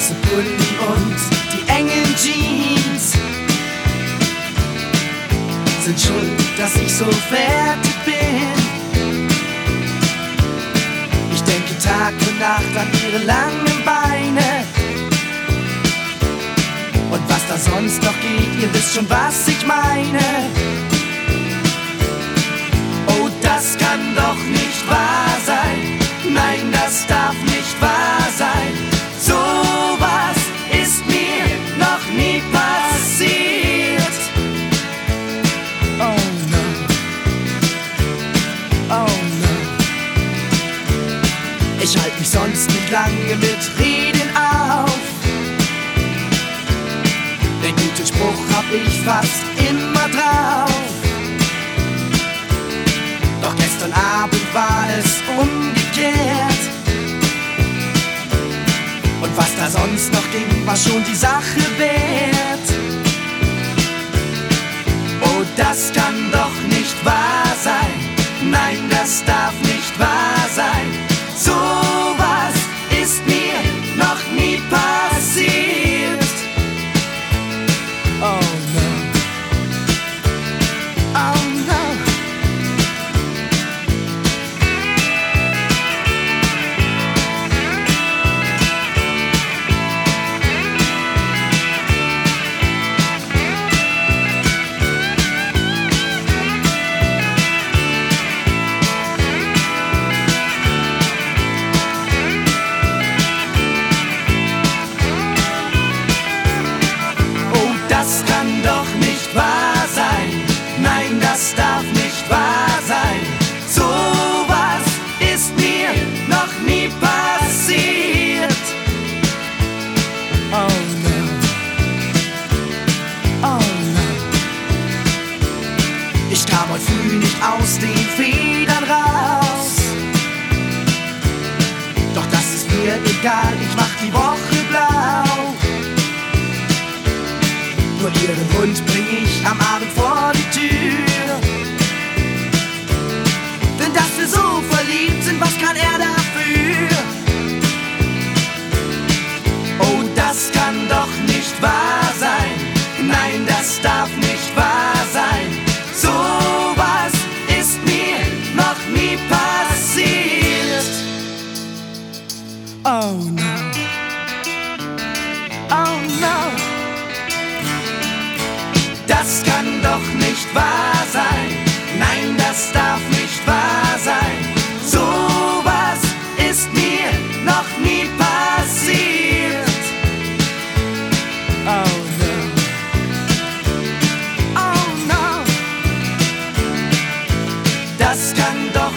schwarze Pulli und die engen Jeans sind schuld, dass ich so fertig bin. Ich denke Tag und Nacht an ihre langen Beine und was da sonst noch geht, ihr wisst schon, was ich meine. Oh, das kann doch nicht wahr sein. Nein, das darf nicht wahr sein. So was ist mir noch nie passiert. Oh no. Oh no. Ich halte mich sonst nicht lange mit Reden auf. Den guten Spruch hab ich fast immer drauf. Doch gestern Abend war es umgekehrt. Und was da sonst noch ging, war schon die Sache wert. Oh, das kann doch nicht wahr sein. Nein, das darf nicht wahr sein. So was ist mir noch nie passiert. Oh no. Oh no. Das kann doch nicht wahr sein. Nein, das darf nicht wahr sein. So was ist mir noch nie passiert. Oh no. Oh no. Ich kam heute früh nicht aus den Federn raus. Doch das ist mir egal, ich mach die Woche blau. Nur ihren Hund bring ich am Abend vor die Tür. Denn dass wir so verliebt sind, was kann er dafür? Oh, das kann doch nicht wahr sein. Nein, das darf nicht wahr sein. So was ist mir noch nie passiert. Oh no. Oh no. Das kann doch nicht wahr sein. Nein, das darf nicht wahr sein. So was ist mir noch nie passiert. Oh no. Oh no. Das kann doch